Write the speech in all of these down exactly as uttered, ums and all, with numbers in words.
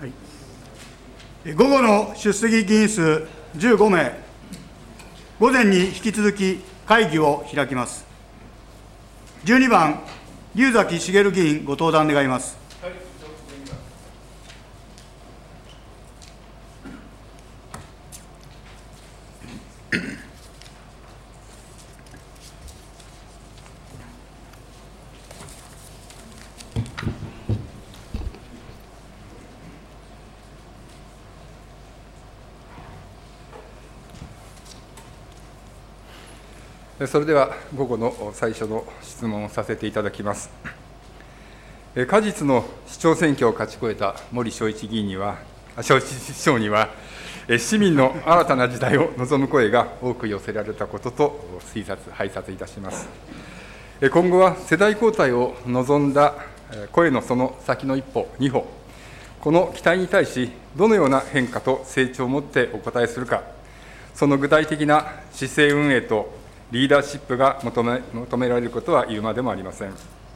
はい、午後の出席議員数じゅうごめい、午前に引き続き会議を開きます。じゅうにばん、龍崎茂議員、ご登壇願います。 それでは午後の最初の質問をさせていただきます。果実の市長選挙を勝ち越えた森正一議員には、市長には、市民の新たな時代を望む声が多く寄せられたことと推察、拝察いたします。今後は世代交代を望んだ声のその先の一歩、二歩、この期待に対し、どのような変化と成長をもってお答えするか、その具体的な市政運営とリーダーシップが求め、求められることは言うまでもありません。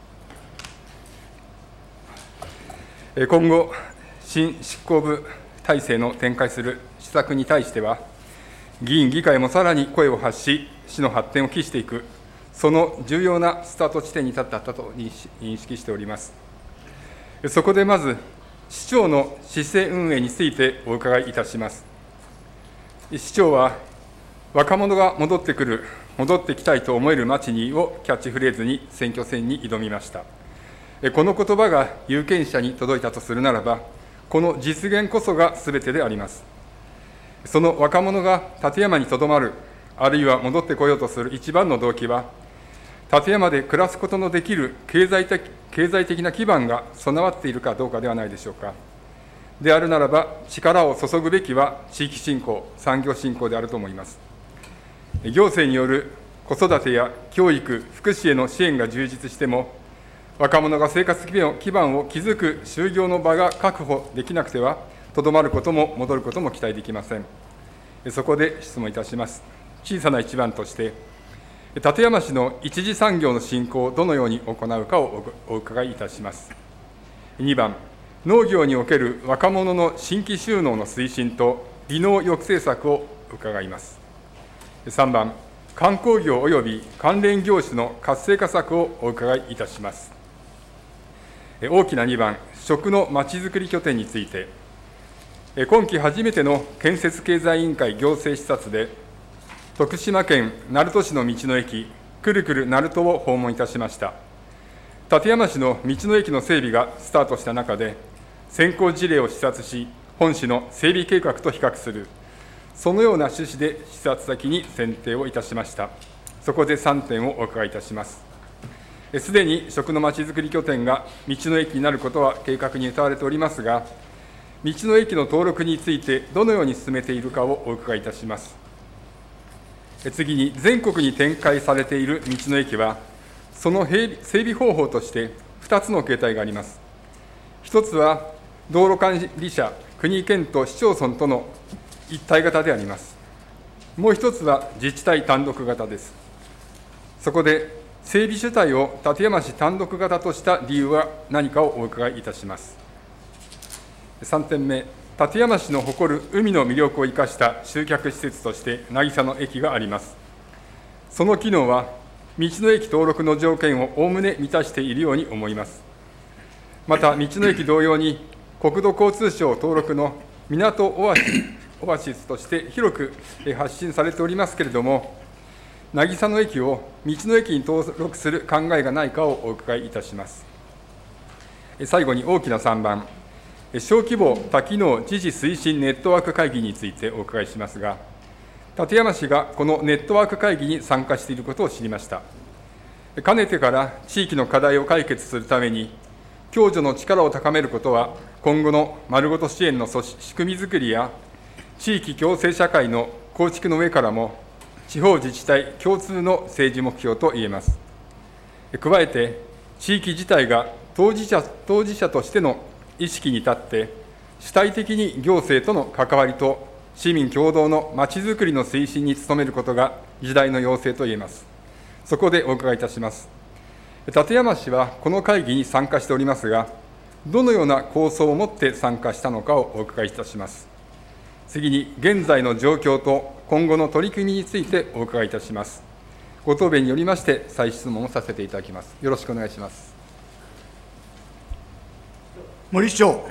今後、新執行部体制の展開する施策に対しては、議員、議会もさらに声を発し、市の発展を期していく、その重要なスタート地点に立ったと認識しております。そこでまず、市長の市政運営についてお伺いいたします。市長は、若者が戻ってくる、戻ってきたいと思える街にをキャッチフレーズに選挙戦に挑みました。この言葉が有権者に届いたとするならば、この実現こそがすべてであります。その若者が館山にとどまる、あるいは戻ってこようとする一番の動機は、館山で暮らすことのできる経済的、経済的な基盤が備わっているかどうかではないでしょうか。であるならば、力を注ぐべきは地域振興、産業振興であると思います。行政による子育てや教育、福祉への支援が充実しても、若者が生活基盤を築く就業の場が確保できなくては、とどまることも戻ることも期待できません。そこで質問いたします。小さな一番として、館山市の一次産業の振興をどのように行うかをお伺いいたします。にばん、農業における若者の新規就農の推進と離農抑制策を伺います。さんばん、観光業及び関連業種の活性化策をお伺いいたします。大きなにばん、食のまちづくり拠点について、今期初めての建設経済委員会行政視察で、徳島県鳴門市の道の駅、くるくる鳴門を訪問いたしました。館山市の道の駅の整備がスタートした中で、先行事例を視察し、本市の整備計画と比較する、そのような趣旨で視察先に選定をいたしました。そこでさんてんをお伺いいたします。すでに食のまちづくり拠点が道の駅になることは計画に謳われておりますが、道の駅の登録についてどのように進めているかをお伺いいたします。次に、全国に展開されている道の駅は、その整備方法としてふたつの形態があります。一つは、道路管理者、国、県と市町村との一体型であります。もう一つは自治体単独型です。そこで、整備主体を館山市単独型とした理由は何かをお伺いいたします。さんてんめ、館山市の誇る海の魅力を生かした集客施設として、渚の駅があります。その機能は、道の駅登録の条件をおおむね満たしているように思います。また、道の駅同様に、国土交通省登録の港オアシス、オアシスとして広く発信されておりますけれども、渚の駅を道の駅に登録する考えがないかをお伺いいたします。最後に大きなさんばん、小規模多機能知事推進ネットワーク会議についてお伺いしますが、館山市がこのネットワーク会議に参加していることを知りました。かねてから地域の課題を解決するために、共助の力を高めることは、今後の丸ごと支援の仕組みづくりや、地域共生社会の構築の上からも、地方自治体共通の政治目標といえます。加えて、地域自体が当事者、当事者としての意識に立って、主体的に行政との関わりと市民共同のまちづくりの推進に努めることが時代の要請といえます。そこでお伺いいたします。館山市はこの会議に参加しておりますが、 どのような構想を持って参加したのかをお伺いいたします。次に、現在の状況と今後の取り組みについてお伺いいたします。ご答弁によりまして、再質問をさせていただきます。よろしくお願いします。 森市長。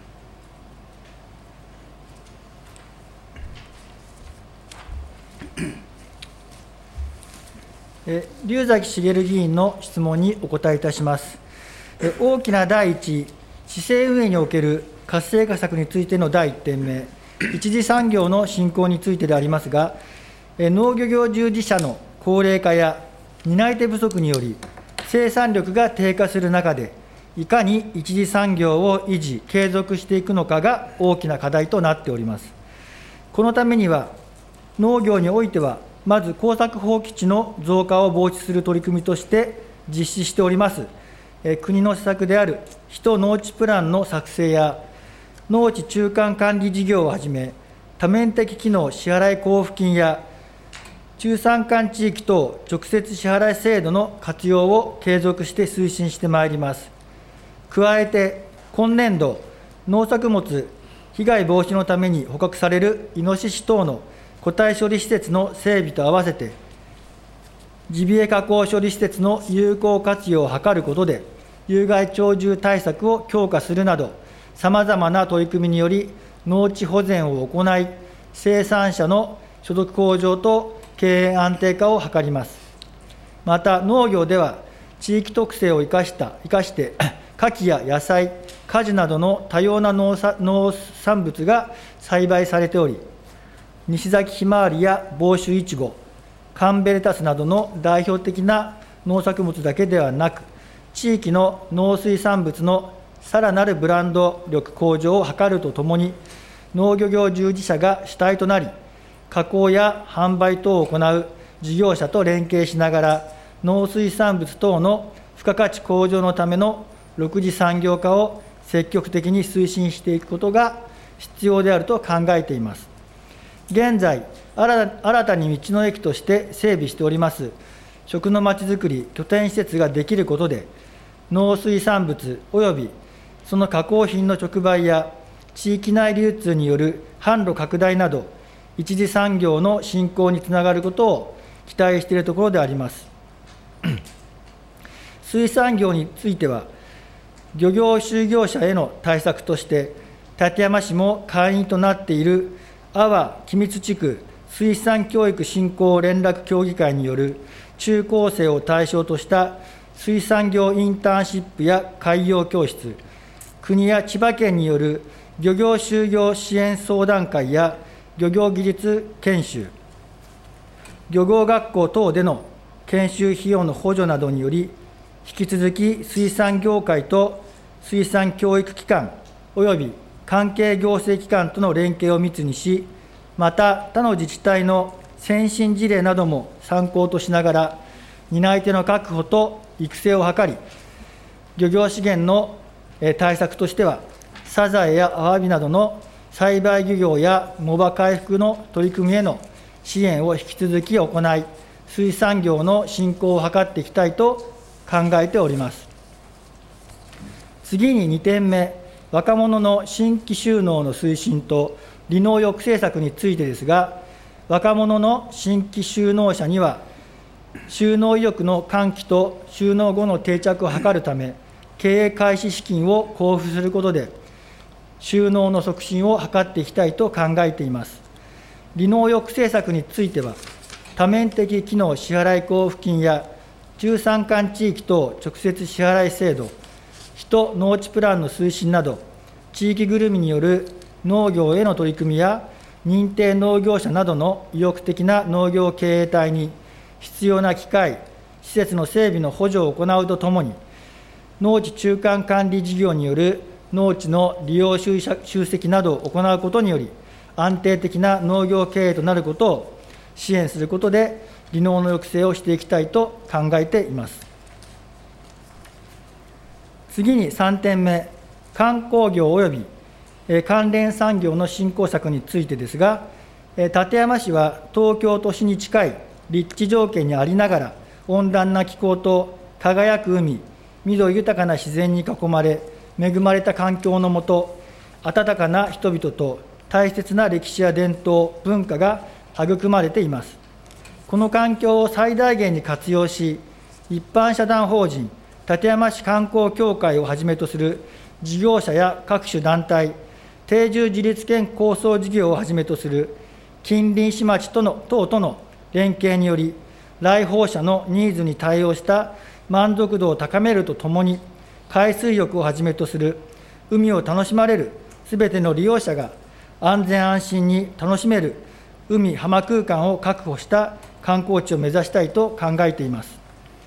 龍崎茂議員の質問にお答えいたします。大きな第一、市政運営における活性化策についてのだいいってんめ、一次産業の振興についてでありますが、農漁業従事者の高齢化や担い手不足により、生産力が低下する中で、いかに一次産業を維持、継続していくのかが大きな課題となっております。このためには、農業においては、まず耕作放棄地の増加を防止する取り組みとして実施しております、え国の施策である人農地プランの作成や、農地中間管理事業をはじめ、多面的機能支払い交付金や、中山間地域等直接支払い制度の活用を継続して推進してまいります。加えて、今年度、農作物被害防止のために捕獲されるイノシシ等の個体処理施設の整備と合わせて、ジビエ加工処理施設の有効活用を図ることで、有害鳥獣対策を強化するなど、さまざまな取り組みにより、農地保全を行い、生産者の所得向上と経営安定化を図ります。また、農業では、地域特性を生かした、生かして、果樹や野菜、果樹などの多様な農産物が栽培されており、西崎ひまわりや房州いちご、カンベレタスなどの代表的な農作物だけではなく、地域の農水産物のさらなるブランド力向上を図るとともに、農漁業従事者が主体となり、加工や販売等を行う事業者と連携しながら、農水産物等の付加価値向上のためのろく次産業化を積極的に推進していくことが必要であると考えています。現在、新たに道の駅として整備しております食のまちづくり拠点施設ができることで、農水産物およびその加工品の直売や地域内流通による販路拡大など、一次産業の振興につながることを期待しているところであります。水産業については、漁業就業者への対策として、館山市も会員となっている阿波君津地区水産教育振興連絡協議会による中高生を対象とした水産業インターンシップや海洋教室、国や千葉県による漁業就業支援相談会や漁業技術研修、漁業学校等での研修費用の補助などにより、引き続き水産業界と水産教育機関および関係行政機関との連携を密にし、また他の自治体の先進事例なども参考としながら、担い手の確保と育成を図り、漁業資源の対策としては、サザエやアワビなどの栽培漁業や藻場回復の取り組みへの支援を引き続き行い、水産業の振興を図っていきたいと考えております。次ににてんめ、若者の新規就農の推進と離農抑制策についてですが、若者の新規就農者には、就農意欲の喚起と就農後の定着を図るため、経営開始資金を交付することで、就農の促進を図っていきたいと考えています。離農抑制策については、多面的機能支払い交付金や中山間地域等直接支払い制度、人農地プランの推進など、地域ぐるみによる農業への取り組みや、認定農業者などの意欲的な農業経営体に必要な機械、施設の整備の補助を行うとともに、農地中間管理事業による農地の利用集積などを行うことにより、安定的な農業経営となることを支援することで、離農の抑制をしていきたいと考えています。次にさんてんめ、観光業および関連産業の振興策についてですが、館山市は東京都市に近い立地条件にありながら、温暖な気候と輝く海、緑豊かな自然に囲まれ、 恵まれた環境の下、温かな人々と大切な歴史や伝統、文化が育まれています。この環境を最大限に活用し、一般社団法人館山市観光協会をはじめとする事業者や各種団体、定住自立県構想事業をはじめとする近隣市町との等との連携により、来訪者のニーズに対応した満足度を高めるとともに、海水浴をはじめとする海を楽しまれるすべての利用者が安全安心に楽しめる海浜空間を確保した観光地を目指したいと考えています。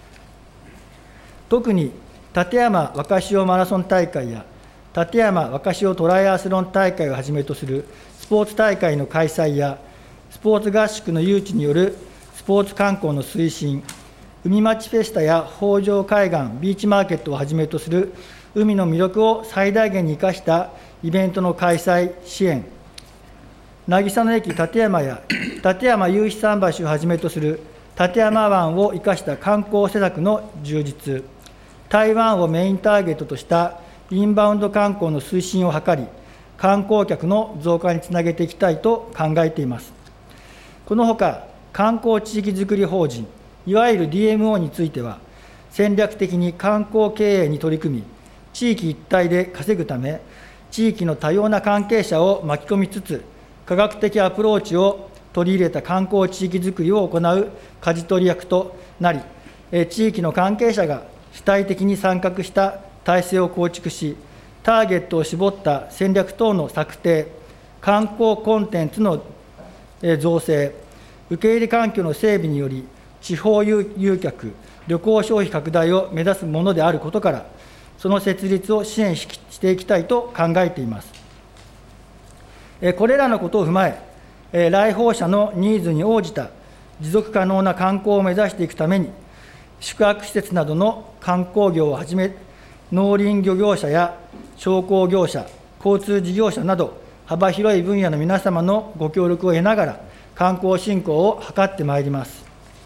特に館山若潮マラソン大会や館山若潮トライアスロン大会をはじめとするスポーツ大会の開催や、スポーツ合宿の誘致によるスポーツ観光の推進、海町フェスタや北条海岸ビーチマーケットをはじめとする海の魅力を最大限に生かしたイベントの開催・支援、渚の駅館山や館山夕日桟橋をはじめとする館山湾を生かした観光施策の充実、台湾をメインターゲットとしたインバウンド観光の推進を図り、観光客の増加につなげていきたいと考えています。このほか、観光地域づくり法人、いわゆる ディーエムオー については、戦略的に観光経営に取り組み、地域一体で稼ぐため、地域の多様な関係者を巻き込みつつ、科学的アプローチを取り入れた観光地域づくりを行う舵取り役となり、地域の関係者が主体的に参画した体制を構築し、ターゲットを絞った戦略等の策定、観光コンテンツの造成、受け入れ環境の整備により、地方誘客、旅行消費拡大を目指すものであることから、その設立を支援していきたいと考えています。これらのことを踏まえ、来訪者のニーズに応じた持続可能な観光を目指していくために、宿泊施設などの観光業をはじめ、農林漁業者や商工業者、交通事業者など、幅広い分野の皆様のご協力を得ながら、観光振興を図ってまいります。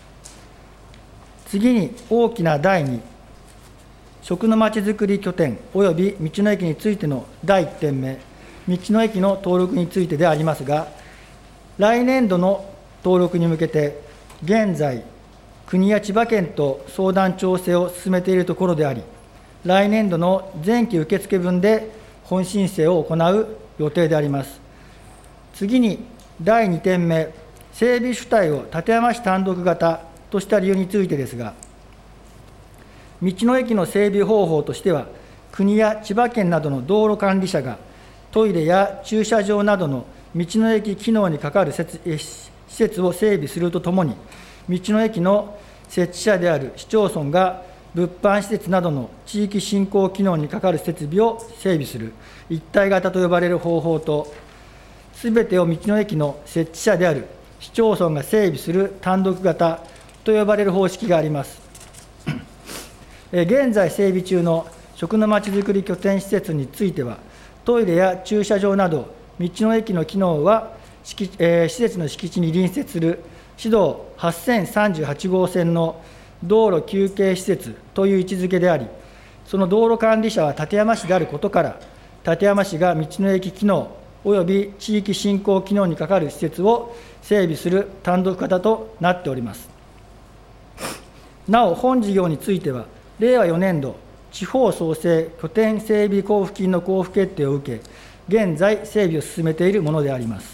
次に、大きなだいに、食のまちづくり拠点および道の駅についてのだいいってんめ、道の駅の登録についてでありますが、来年度の登録に向けて、現在、国や千葉県と相談調整を進めているところであり、来年度の前期受付分で本申請を行う予定であります。次に、だいにてんめ、整備主体を館山市単独型とした理由についてですが、道の駅の整備方法としては、国や千葉県などの道路管理者が、トイレや駐車場などの道の駅機能にかかる施設を整備するとともに、道の駅の設置者である市町村が、物販施設などの地域振興機能にかかる設備を整備する一体型と呼ばれる方法と、すべてを道の駅の設置者である市町村が整備する単独型と呼ばれる方式があります。現在整備中の食のまちづくり拠点施設については、トイレや駐車場など、道の駅の機能は、えー、施設の敷地に隣接する市道はっせんさんじゅうはちごうせんの道路休憩施設という位置づけであり、その道路管理者は館山市であることから、館山市が道の駅機能および地域振興機能にかかる施設を整備する単独型となっております。なお、本事業については、れいわよねんど、地方創生拠点整備交付金の交付決定を受け、現在、整備を進めているものであります。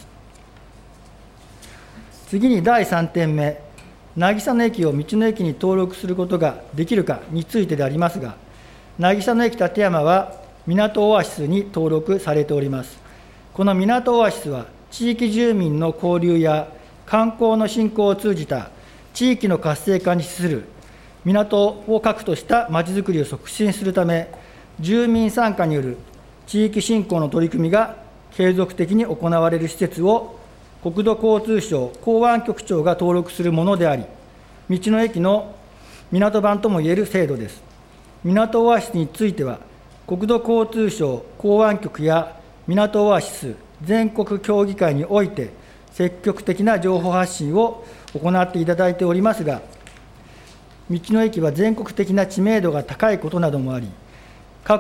次にだいさんてんめ、渚の駅を道の駅に登録することができるかについてでありますが、渚の駅館山は港オアシスに登録されております。この港オアシスは、地域住民の交流や観光の振興を通じた地域の活性化に資する港を核としたまちづくりを促進するため、住民参加による地域振興の取り組みが継続的に行われる施設を、国土交通省港湾局長が登録するものであり、道の駅の港版ともいえる制度です。港オアシスについては、国土交通省港湾局や港オアシス全国協議会において、積極的な情報発信を行っていただいておりますが、道の駅は全国的な知名度が高いことなどもあり、過去、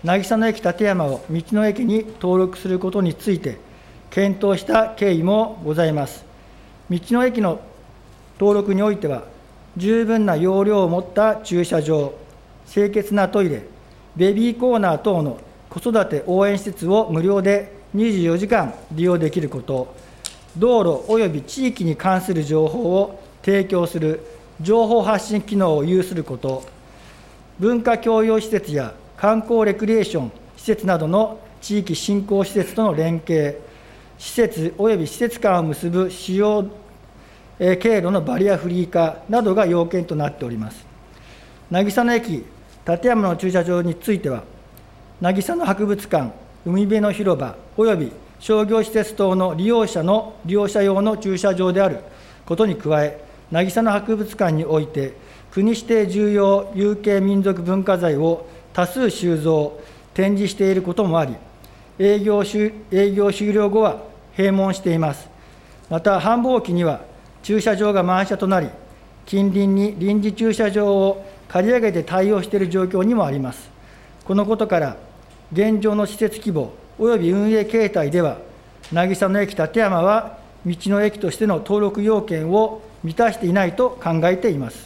渚の駅立山を道の駅に登録することについて、検討した経緯もございます。道の駅の登録においては、十分な容量を持った駐車場、清潔なトイレ、ベビーコーナー等の子育て応援施設を無料でにじゅうよじかん利用できること、道路および地域に関する情報を提供する情報発信機能を有すること、文化教養施設や観光レクリエーション施設などの地域振興施設との連携、施設および施設間を結ぶ主要経路のバリアフリー化などが要件となっております。渚の駅立山の駐車場については、渚の博物館、海辺の広場および商業施設等の利用者の利用者用の駐車場であることに加え、渚の博物館において、国指定重要有形民族文化財を多数収蔵、展示していることもあり、営業終営業終了後は閉門しています。また、繁忙期には駐車場が満車となり、近隣に臨時駐車場を借り上げて対応している状況にもあります。このことから、現状の施設規模および運営形態では、渚の駅立山は道の駅としての登録要件を満たしていないと考えています。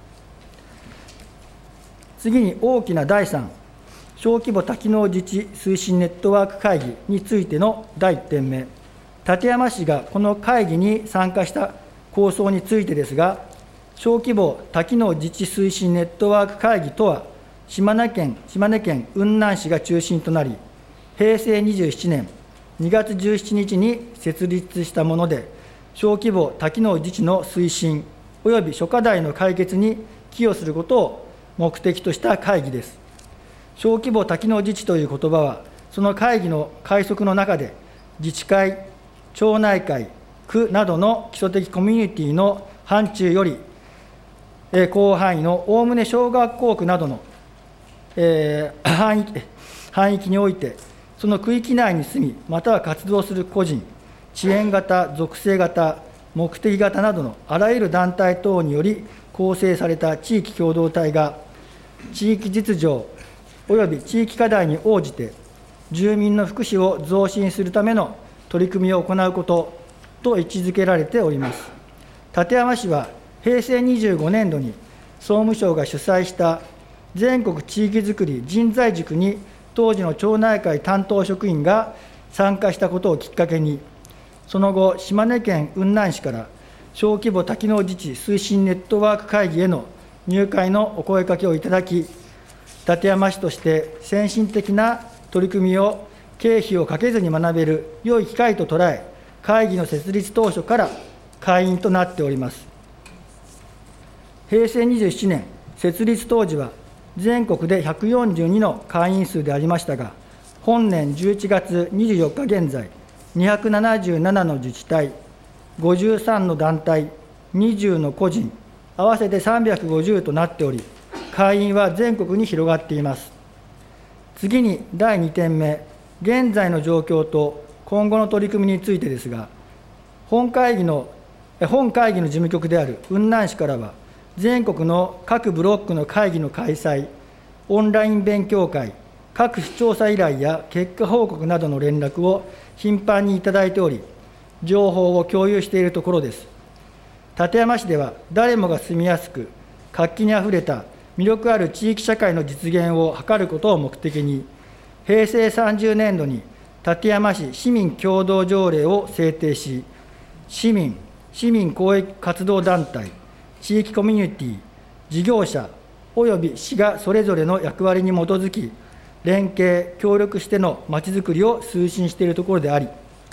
次に大きなだいさん、小規模多機能自治推進ネットワーク会議についてのだいいってんめ、館山市がこの会議に参加した構想についてですが、小規模多機能自治推進ネットワーク会議とは、島根県島根県雲南市が中心となり、へいせいにじゅうななねんにがつじゅうしちにちに設立したもので、小規模多機能自治の推進および諸課題の解決に寄与することを目的とした会議です。小規模多機能自治という言葉は、その会議の会則の中で、自治会、町内会、区などの基礎的コミュニティの範疇より、えー、広範囲のおおむね小学校区などの、えー、範囲範囲において、その区域内に住み、または活動する個人、遅延型、属性型、目的型などのあらゆる団体等により構成された地域共同体が、地域実情および地域課題に応じて、住民の福祉を増進するための取り組みを行うことと位置づけられております。館山市はへいせいにじゅうごねんどに総務省が主催した全国地域づくり人材塾に、当時の町内会担当職員が参加したことをきっかけに、その後、島根県雲南市から小規模多機能自治推進ネットワーク会議への入会のお声かけをいただき、館山市として先進的な取り組みを経費をかけずに学べる良い機会と捉え、会議の設立当初から会員となっております。へいせいにじゅうななねん、設立当時は全国でひゃくよんじゅうにの会員数でありましたが、本年じゅういちがつにじゅうよっか現在、にひゃくななじゅうななの自治体、ごじゅうさんの団体、にじゅうの個人、合わせてさんびゃくごじゅうとなっており、会員は全国に広がっています。次にだいにてんめ、現在の状況と今後の取り組みについてですが、本会議の本会議の事務局である雲南市からは、全国の各ブロックの会議の開催、オンライン勉強会、各種調査依頼や結果報告などの連絡を頻繁にいただいており、情報を共有しているところです。館山市では、誰もが住みやすく、活気にあふれた魅力ある地域社会の実現を図ることを目的に、へいせいさんじゅうねんどに館山市市民協同条例を制定し、市民、市民公益活動団体、地域コミュニティ、事業者および市がそれぞれの役割に基づき、連携、協力してのまちづくりを推進しているところであり、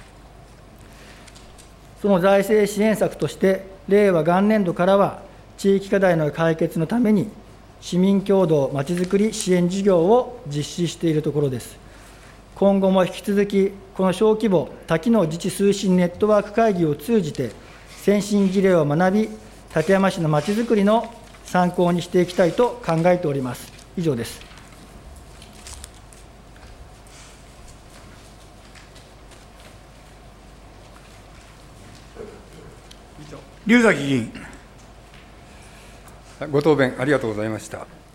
その財政支援策として、令和元年度からは、地域課題の解決のために、市民協同まちづくり支援事業を実施しているところです。今後も引き続き、この小規模多機能自治推進ネットワーク会議を通じて、先進事例を学び、館山市のまちづくりの参考にしていきたいと考えております。以上です。 龍崎議員。 ご答弁ありがとうございました。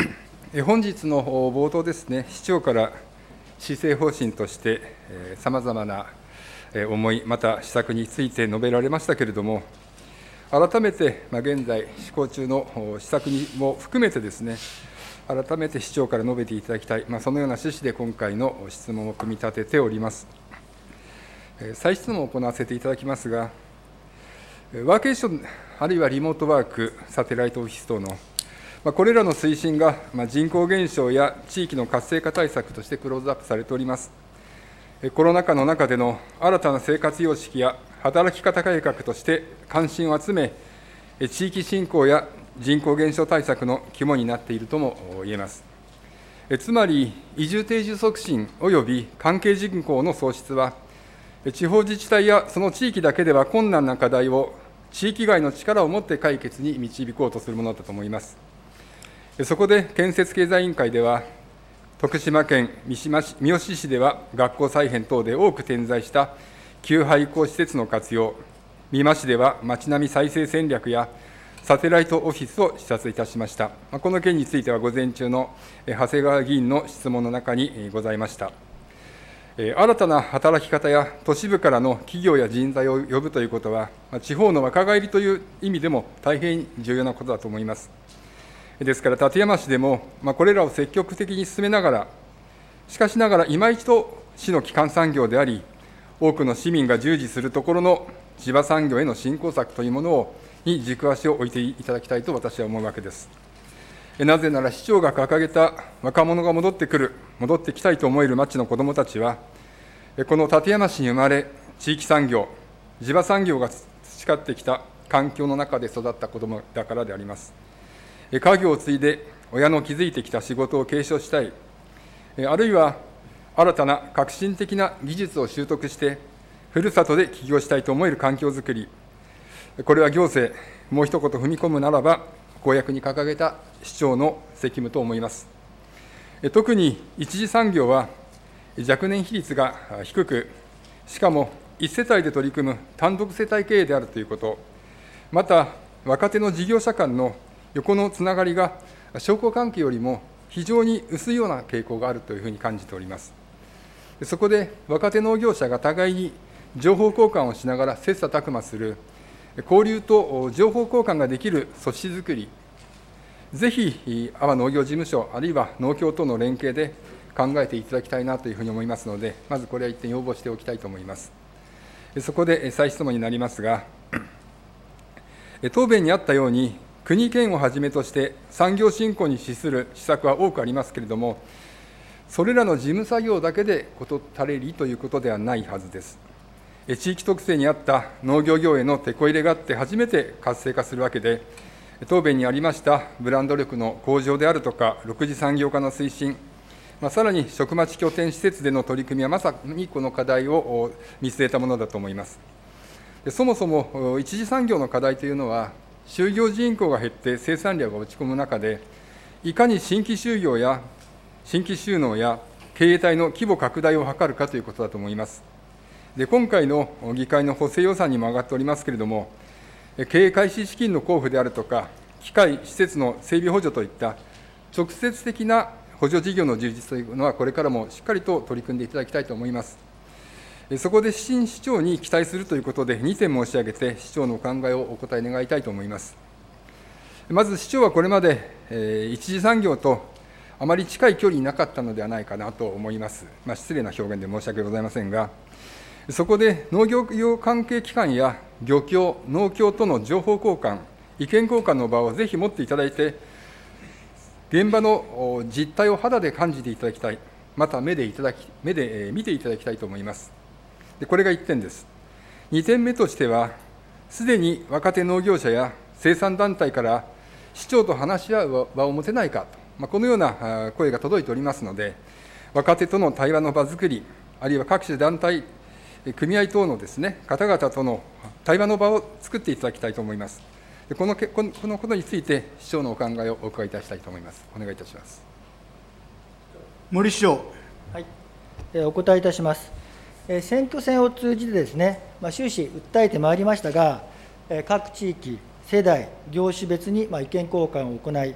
本日の冒頭ですね、市長から施政方針としてさまざまな思い、また施策について述べられましたけれども、改めて現在施行中の施策にも含めてですね、改めて市長から述べていただきたい、まあ、そのような趣旨で今回の質問を組み立てております。再質問を行わせていただきますが、ワーケーション、あるいはリモートワーク、サテライトオフィス等の、これらの推進が人口減少や地域の活性化対策としてクローズアップされております。コロナ禍の中での新たな生活様式や働き方改革として関心を集め、地域振興や人口減少対策の肝になっているとも言えます。つまり、移住定住促進および関係人口の創出は、地方自治体やその地域だけでは困難な課題を地域外の力をもって解決に導こうとするものだと思います。そこで建設経済委員会では、徳島県三島市三好市では学校再編等で多く点在した休廃校施設の活用、美馬市では町並み再生戦略やサテライトオフィスを視察いたしました。この件については、午前中の長谷川議員の質問の中にございました。新たな働き方や都市部からの企業や人材を呼ぶということは、地方の若返りという意味でも大変重要なことだと思います。ですから、館山市でも、これらを積極的に進めながら、しかしながら、今一度、市の基幹産業であり、多くの市民が従事するところの地場産業への振興策というものをに軸足を置いていただきたいと私は思うわけです。なぜなら、市長が掲げた若者が戻ってくる、戻ってきたいと思える町の子どもたちは、この館山市に生まれ、地域産業、地場産業が培ってきた環境の中で育った子どもだからであります。家業を継いで親の築いてきた仕事を継承したい、あるいは新たな革新的な技術を習得して、ふるさとで起業したいと思える環境づくり、これは行政、もう一言踏み込むならば、公約に掲げた市長の責務と思います。特に一次産業は、若年比率が低く、しかも一世帯で取り組む単独世帯経営であるということ、また、若手の事業者間の横のつながりが商工関係よりも非常に薄いような傾向があるというふうに感じております。そこで若手農業者が互いに情報交換をしながら切磋琢磨する、交流と情報交換ができる組織づくり、ぜひ阿波農業事務所、あるいは農協との連携で考えていただきたいなというふうに思いますので、まずこれは一点要望しておきたいと思います。そこで再質問になりますが、答弁にあったように、国、県をはじめとして産業振興に資する施策は多くありますけれども、それらの事務作業だけで事足りりということではないはずです。地域特性に合った農業業へのてこ入れがあって初めて活性化するわけで、答弁にありましたブランド力の向上であるとか、ろく次産業化の推進、まあ、さらに職町拠点施設での取り組みはまさにこの課題を見据えたものだと思います。そもそも一次産業の課題というのは、就業人口が減って生産量が落ち込む中で、いかに新規就業や新規就農や経営体の規模拡大を図るかということだと思います。で、今回の議会の補正予算にも上がっておりますけれども、経営開始資金の交付であるとか、機械、施設の整備補助といった直接的な補助事業の充実というのは、これからもしっかりと取り組んでいただきたいと思います。そこで新市長に期待するということで、にてん申し上げて、市長のお考えをお答え願いたいと思います。まず市長はこれまで、えー、一次産業とあまり近い距離になかったのではないかなと思います。まあ、失礼な表現で申し訳ございませんが、そこで農業用関係機関や漁協、農協との情報交換、意見交換の場をぜひ持っていただいて、現場の実態を肌で感じていただきたい、また目でいただき目で見ていただきたいと思います。でこれがいってんです。にてんめとしては、すでに若手農業者や生産団体から市長と話し合う場を持てないかと、まあ、このような声が届いておりますので、若手との対話の場づくり、あるいは各種団体、組合等のですね、方々との対話の場を作っていただきたいと思います。でこのこのこのことについて、市長のお考えをお伺いいたしたいと思います。お願いいたします。 森市長。 はい、お答えいたします。選挙戦を通じてですね、まあ、終始訴えてまいりましたが、各地域、世代、業種別にまあ意見交換を行い、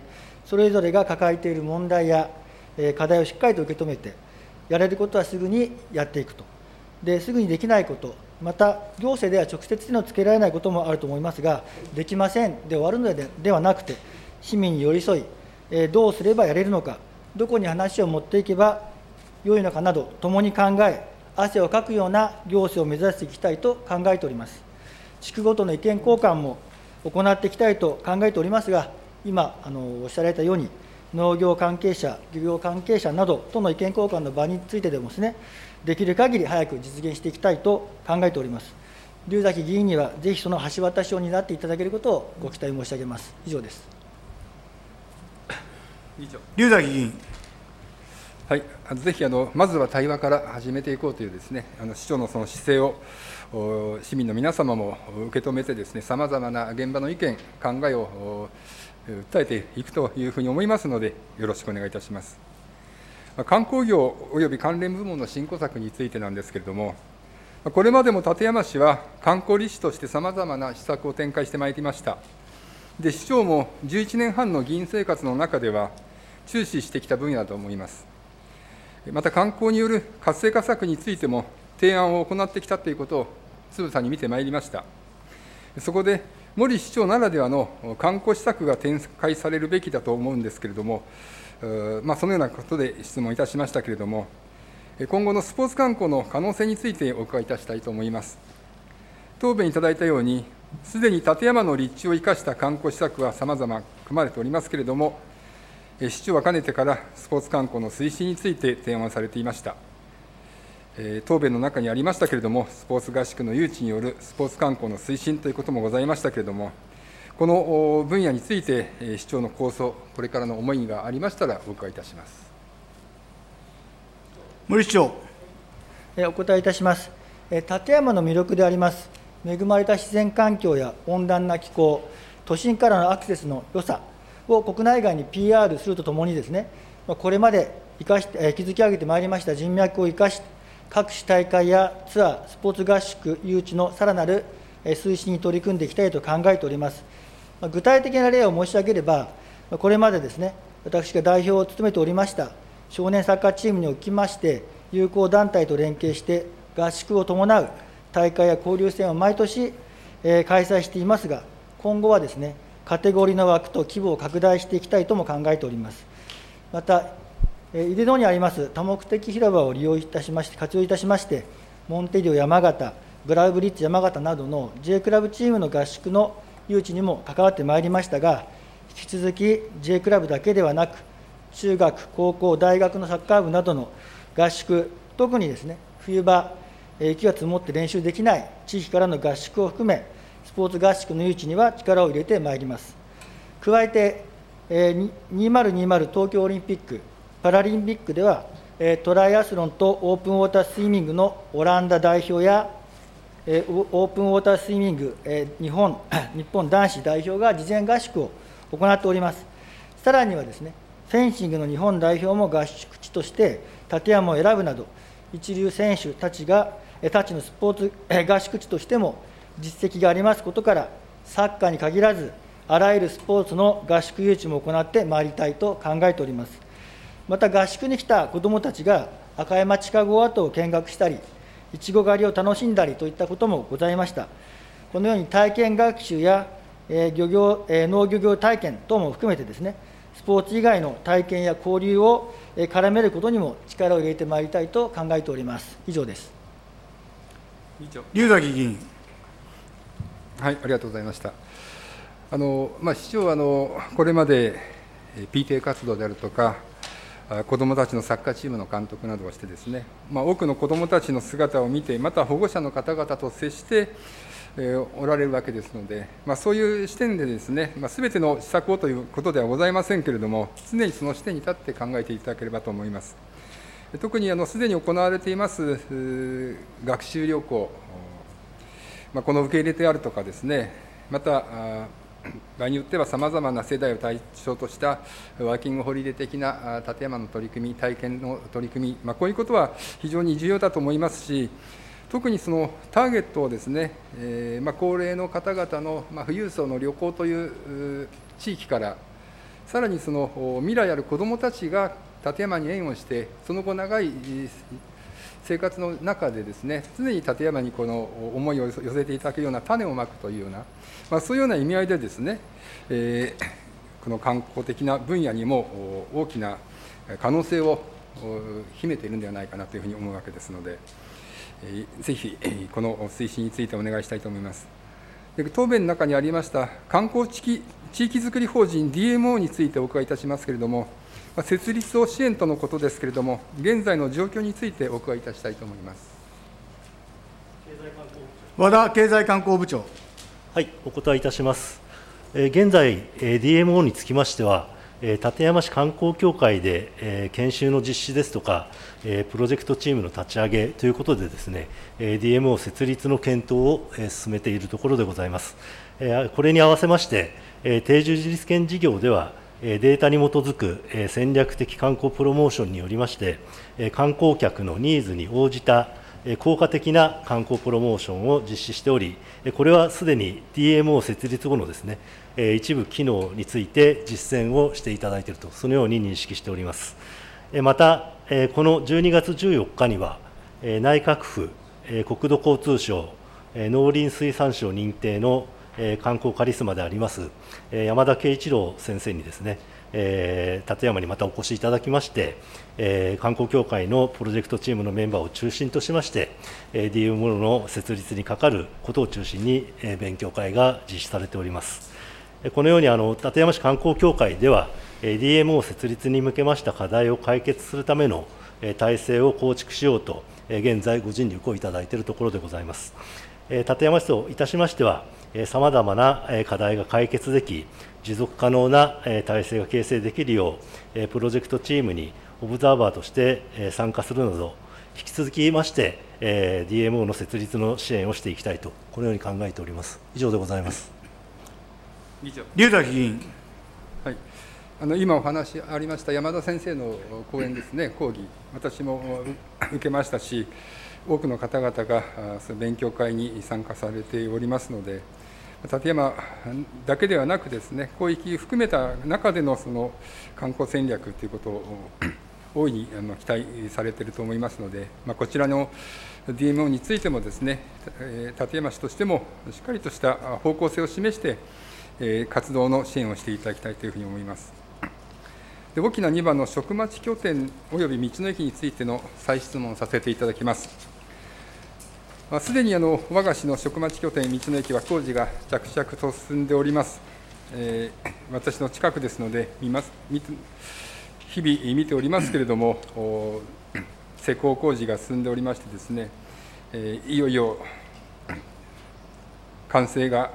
それぞれが抱えている問題や課題をしっかりと受け止めて、やれることはすぐにやっていくと。で、すぐにできないこと、また行政では直接手のつけられないこともあると思いますが、できませんで終わるのでではなくて、市民に寄り添い、どうすればやれるのか、どこに話を持っていけば良いのかなど、共に考え、汗をかくような行政を目指していきたいと考えております。地区ごとの意見交換も行っていきたいと考えておりますが、今、あのおっしゃられたように、農業関係者、漁業関係者などとの意見交換の場についてでもですね、できる限り早く実現していきたいと考えております。龍崎議員には、ぜひその橋渡しを担っていただけることをご期待申し上げます。以上です。 龍崎議員。 はい、ぜひあのまずは対話から始めていこうというですね、あの市長のその姿勢を市民の皆様も受け止めてですね、さまざまな現場の意見、考えを訴えていくというふうに思いますので、よろしくお願いいたします。観光業および関連部門の振興策についてなんですけれども、これまでも館山市は観光立市としてさまざまな施策を展開してまいりました。で、市長もじゅういちねんはんの議員生活の中では、注視してきた分野だと思います。また、観光による活性化策についても、提案を行ってきたということをつぶさに見てまいりました。そこで、森市長ならではの観光施策が展開されるべきだと思うんですけれども、まあ、そのようなことで質問いたしましたけれども、今後のスポーツ観光の可能性についてお伺いいたしたいと思います。答弁いただいたように、すでに館山の立地を生かした観光施策はさまざま組まれておりますけれども、市長はかねてからスポーツ観光の推進について提案をされていました。答弁の中にありましたけれども、スポーツ合宿の誘致によるスポーツ観光の推進ということもございましたけれども、この分野について、市長の構想、これからの思いがありましたら、お伺いいたします。 森市長。 お答えいたします。館山の魅力であります、恵まれた自然環境や温暖な気候、都心からのアクセスの良さを国内外に ピーアール するとともにですね、これまで生かし築き上げてまいりました人脈を生かし、各種大会やツアー、スポーツ合宿誘致のさらなる推進に取り組んでいきたいと考えております。具体的な例を申し上げれば、これまでですね、私が代表を務めておりました少年サッカーチームにおきまして、友好団体と連携して合宿を伴う大会や交流戦を毎年、えー、開催していますが、今後はですね、カテゴリーの枠と規模を拡大していきたいとも考えております。また、えー、井出野にあります多目的広場を利用いたしまして、活用いたしまして、モンテディオ山形、ブラウブリッジ山形などの J クラブチームの合宿の誘致にも関わってまいりましたが、引き続き J クラブだけではなく、中学、高校、大学のサッカー部などの合宿、特にですね、冬場、雪が積もって練習できない地域からの合宿を含め、スポーツ合宿の誘致には力を入れてまいります。加えて、にせんにじゅう東京オリンピック・パラリンピックでは、トライアスロンとオープンウォータースイミングのオランダ代表や、オープンウォータースイミング日本、日本男子代表が事前合宿を行っております。さらにはですね、フェンシングの日本代表も合宿地として館山を選ぶなど、一流選手たちが、たちのスポーツ合宿地としても実績がありますことから、サッカーに限らず、あらゆるスポーツの合宿誘致も行ってまいりたいと考えております。また、合宿に来た子どもたちが赤山地下壕跡を見学したり、いちご狩りを楽しんだりといったこともございました。このように体験学習や、えー漁業えー、農漁業体験等も含めてですね、スポーツ以外の体験や交流を絡めることにも力を入れてまいりたいと考えております。以上です。 龍崎議員。 はい、ありがとうございました。あのまあ、市長はあのこれまで ピーティーエー 活動であるとか、子どもたちのサッカーチームの監督などをしてですね、まあ、多くの子どもたちの姿を見て、また保護者の方々と接して、えー、おられるわけですので、まあ、そういう視点でですね、まあ、全ての施策をということではございませんけれども、常にその視点に立って考えていただければと思います。特にあのすでに行われています学習旅行、まあ、この受け入れであるとかですね、また場合によってはさまざまな世代を対象としたワーキングホリデー的な館山の取り組み、体験の取り組み、まあ、こういうことは非常に重要だと思いますし、特にそのターゲットをですね、えーまあ、高齢の方々の、まあ、富裕層の旅行という地域からさらにその未来ある子どもたちが立山に縁をして、その後長い生活の中でですね、常に立山にこの思いを寄せていただけるような種をまくというような、まあ、そういうような意味合いでですね、えー、この観光的な分野にも大きな可能性を秘めているんではないかなというふうに思うわけですので、ぜひこの推進についてお願いしたいと思います。答弁の中にありました観光地域地域づくり法人 ディーエムオー についてお伺いいたしますけれども、設立を支援とのことですけれども、現在の状況についてお伺いいたしたいと思います。 和田経済観光部長。 はい、お答えいたします。現在、ディーエムオー につきましては、館山市観光協会で研修の実施ですとか、プロジェクトチームの立ち上げということでですね、ディーエムオー 設立の検討を進めているところでございます。これに合わせまして、定住自立権事業では、データに基づく戦略的観光プロモーションによりまして、観光客のニーズに応じた効果的な観光プロモーションを実施しており、これはすでに ディーエムオー 設立後のですね、一部機能について実践をしていただいていると、そのように認識しております。また、このじゅうにがつじゅうよっかには、内閣府、国土交通省、農林水産省認定の観光カリスマであります山田圭一郎先生にですね、館山にまたお越しいただきまして、観光協会のプロジェクトチームのメンバーを中心としまして、ディーエムオー の設立にかかることを中心に勉強会が実施されております。このようにあの館山市観光協会では、ディーエムオー 設立に向けました課題を解決するための体制を構築しようと、現在、ご尽力をいただいているところでございます。館山市といたしましては、さまざまな課題が解決でき、持続可能な体制が形成できるよう、プロジェクトチームにオブザーバーとして参加するなど、引き続きまして、ディーエムオー の設立の支援をしていきたいと、このように考えております。以上でございます。 龍崎議員。 はい、あの今お話ありました山田先生の講演ですね、講義、私も受けましたし、多くの方々が勉強会に参加されておりますので、館山だけではなくですね、広域含めた中でのその観光戦略ということを大いに期待されていると思いますので、まあ、こちらの ディーエムオー についてもですね、館山市としてもしっかりとした方向性を示して、活動の支援をしていただきたいというふうに思います。で、大きなにばんの職町拠点および道の駅についての再質問をさせていただきます。すでにあの我が市の職町拠点、道の駅は工事が着々と進んでおります。えー、私の近くですので見ます見日々見ておりますけれども、施工工事が進んでおりましてですね、えー、いよいよ完成が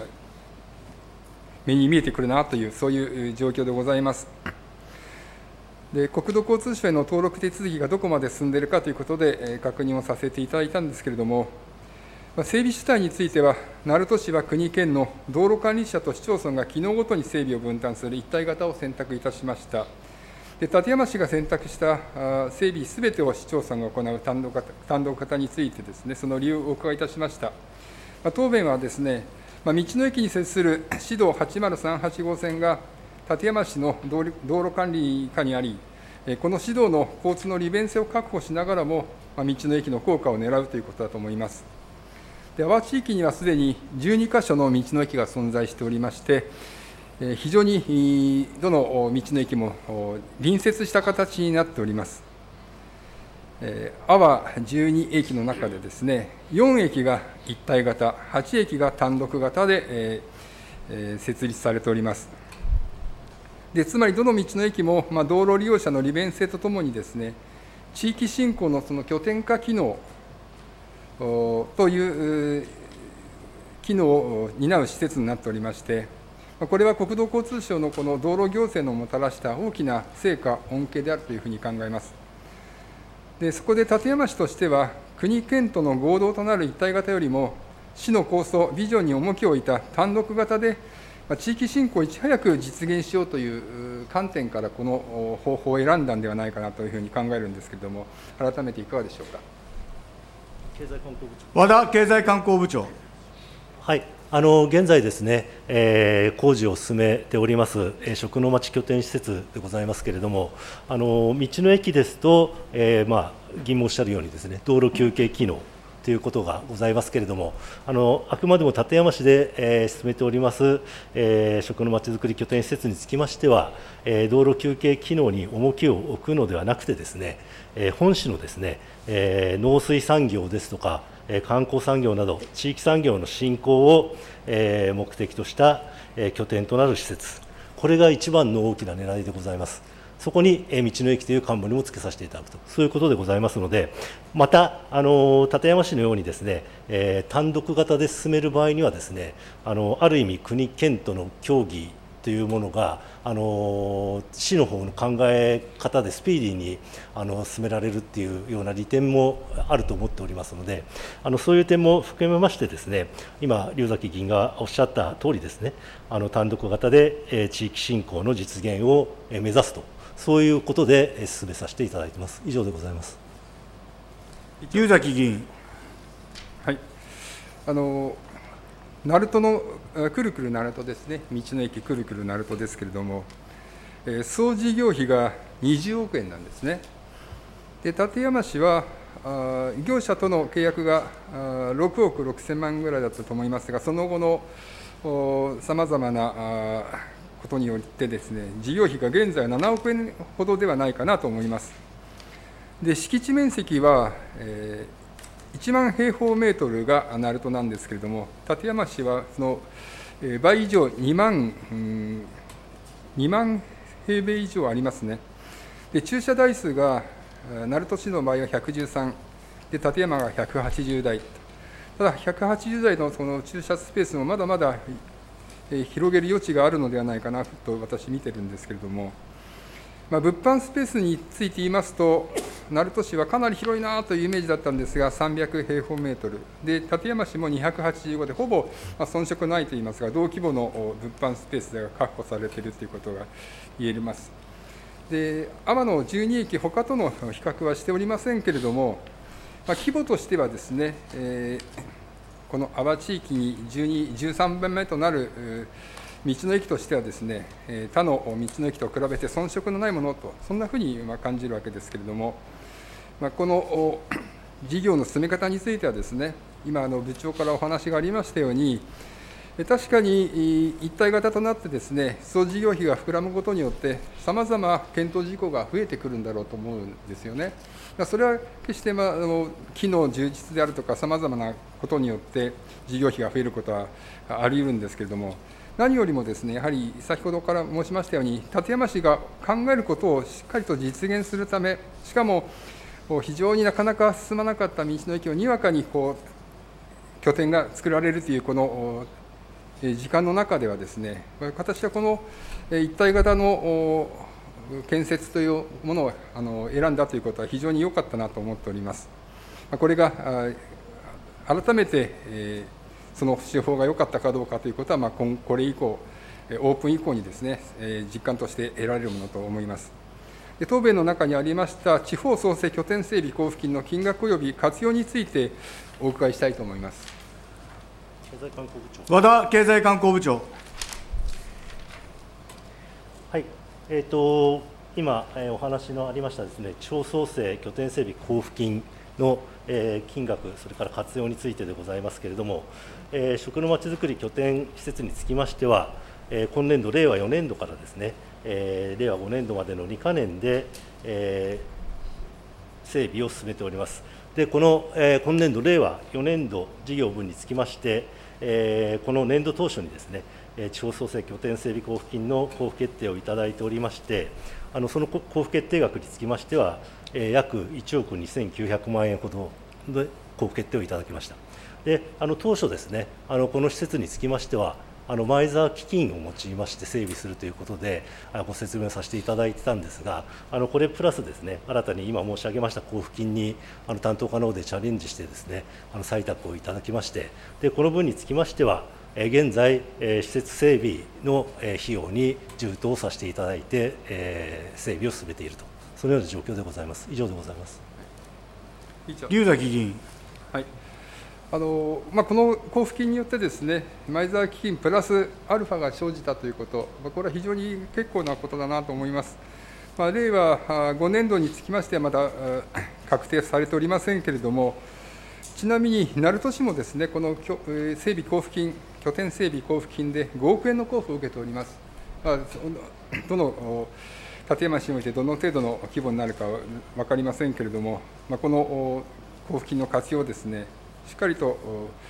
目に見えてくるなという、そういう状況でございます。で、国土交通省への登録手続きがどこまで進んでいるかということで、えー、確認をさせていただいたんですけれども、まあ、整備主体については、鳴門市は国県の道路管理者と市町村が機能ごとに整備を分担する一体型を選択いたしました。で、館山市が選択した整備すべてを市町村が行う単独型、単独型についてですね、その理由をお伺いいたしました。まあ、答弁はですね、まあ、道の駅に接する市道はちまるさんはち号線が館山市の道路管理下にあり、この市道の交通の利便性を確保しながらも、まあ、道の駅の効果を狙うということだと思います。で、阿波地域にはすでにじゅうにかしょの道の駅が存在しておりまして、非常にどの道の駅も隣接した形になっております。阿波じゅうにえきの中でですね、よんえきが一体型、はちえきが単独型で設立されております。で、つまりどの道の駅も、まあ、道路利用者の利便性とともにですね、地域振興のその拠点化機能という機能を担う施設になっておりまして、これは国土交通省のこの道路行政のもたらした大きな成果、恩恵であるというふうに考えます。で、そこで館山市としては、国県との合同となる一体型よりも、市の構想、ビジョンに重きを置いた単独型で、地域振興をいち早く実現しようという観点から、この方法を選んだんではないかなというふうに考えるんですけれども、改めていかがでしょうか。 経済観光部長。 和田経済観光部長。 はい、 あの現在ですね、えー、工事を進めております、えー、食の町拠点施設でございますけれども、あの道の駅ですと、えーまあ、議員もおっしゃるようにですね、道路休憩機能ということがございますけれども、あのあくまでも館山市で、えー、進めております、えー、食のまちづくり拠点施設につきましては、えー、道路休憩機能に重きを置くのではなくてですね、えー、本市のですね、えー、農水産業ですとか、えー、観光産業など地域産業の振興を、えー、目的とした、えー、拠点となる施設、これが一番の大きな狙いでございます。そこに道の駅という看板にもつけさせていただくと、そういうことでございますので、また、あの館山市のようにですね、えー、単独型で進める場合にはですね、あのある意味、国、県との協議というものが、あの市の方の考え方でスピーディーにあの進められるっていうような利点もあると思っておりますので、あのそういう点も含めましてですね、今、龍崎議員がおっしゃった通りですね、あの単独型で、えー、地域振興の実現を目指すと。そういうことで進めさせていただいています。以上でございます。 龍崎議員。 はい。あの鳴門のくるくる鳴門ですね。道の駅くるくる鳴門ですけれども、えー、総事業費がにじゅうおくえんなんですね。で、館山市はあ業者との契約があろくおくろくせんまんぐらいだったと思いますが、その後のさまざまなあことによってですね、事業費が現在ななおくえんほどではないかなと思います。で、敷地面積は、えー、いちまんへいほうメートルが鳴門なんですけれども、館山市はその、えー、倍以上にまん、うん、にまんへいべい以上ありますね。で、駐車台数が鳴門市の場合はひゃくじゅうさんで、館山がひゃくはちじゅうだい、ただひゃくはちじゅうだいのその駐車スペースもまだまだ広げる余地があるのではないかなと私、見てるんですけれども、まあ、物販スペースについて言いますと、鳴門市はかなり広いなというイメージだったんですが、さんびゃくへいほうメートルで、館山市もにひゃくはちじゅうごで、ほぼ遜色ないといいますが、同規模の物販スペースが確保されているということが言えます。で、天野じゅうにえき、他との比較はしておりませんけれども、まあ、規模としてはですね、えーこの阿波地域にじゅうに、じゅうさんばんめとなる道の駅としてはですね、他の道の駅と比べて遜色のないものと、そんなふうに感じるわけですけれども、この事業の進め方についてはですね、今、あの部長からお話がありましたように、確かに一体型となってですね、総事業費が膨らむことによって、さまざま検討事項が増えてくるんだろうと思うんですよね。それは決して、まあ、あの機能充実であるとか、さまざまなことによって事業費が増えることはあり得るんですけれども、何よりもですね、やはり先ほどから申しましたように、館山市が考えることをしっかりと実現するため、しかも非常になかなか進まなかった道の駅をにわかにこう拠点が作られるという、この時間の中ではですね、私はこの一体型の建設というものをあの選んだということは非常に良かったなと思っております。これが改めて、えー、その手法が良かったかどうかということは、まあ、今これ以降、オープン以降にですね、えー、実感として得られるものと思います。で、答弁の中にありました地方創生拠点整備交付金の金額及び活用についてお伺いしたいと思います。 経済観光部長。 和田経済観光部長。 はい、えーと、今、えー、お話のありましたですね、地方創生拠点整備交付金の、えー、金額、それから活用についてでございますけれども、えー、食のまちづくり拠点施設につきましては、えー、今年度、れいわよねんどからですね、えー、れいわごねんどまでのにかねんで、えー、整備を進めております。で、この、えー、今年度、れいわよねんど事業分につきまして、えー、この年度当初にですね、地方創生拠点整備交付金の交付決定をいただいておりまして、あのその交付決定額につきましては、えー、約いちおくにせんきゅうひゃくまんえんほどで交付決定をいただきました。で、あの当初ですね、あのこの施設につきましては、あの前沢基金を用いまして整備するということでご説明させていただいてたんですが、あのこれプラスですね、新たに今申し上げました交付金にあの担当可能でチャレンジしてですね、あの採択をいただきまして、でこの分につきましては、現在、施設整備の費用に充当させていただいて、整備を進めていると、そのような状況でございます。以上でございます。 龍崎議員。 はい、ああのまあ、この交付金によってですね、前沢基金プラスアルファが生じたということ、これは非常に結構なことだなと思います。まあ、令和ごねん度につきましては、まだ確定されておりませんけれども、ちなみに鳴門市もですね、この整備交付金、拠点整備交付金でごおくえんの交付を受けております。まあ、どの館山市においてどの程度の規模になるかは分かりませんけれども、まあ、この交付金の活用をですね、しっかりと